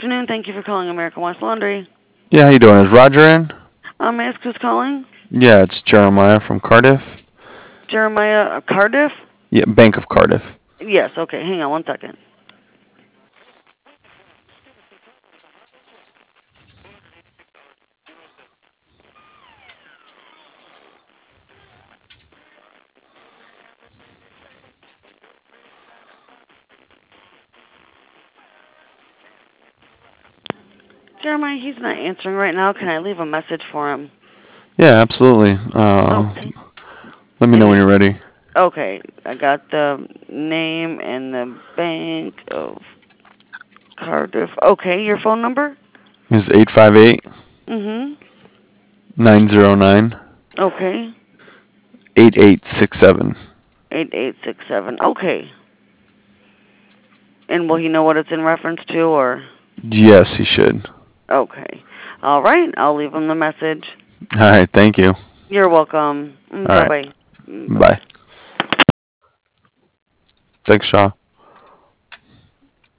afternoon. Thank you for calling American West Laundry. Yeah, how you doing? Is Roger in? May I ask who's calling? Yeah, it's Jeremiah from Cardiff. Jeremiah Cardiff? Yeah, Bank of Cardiff. Yes, okay. Hang on one second. Jeremiah, he's not answering right now. Can I leave a message for him? Yeah, absolutely. Okay. Let me know when you're ready. Okay, I got the name and the Bank of Cardiff. Okay, your phone number? It's 858 Mm-hmm. 909 Okay. 8867. 8867. Okay. And will he know what it's in reference to, or? Yes, he should. Okay. All right. I'll leave him the message. All right, thank you. You're welcome. All right, Bye-bye. Bye-bye. bye. Thanks, Shaw.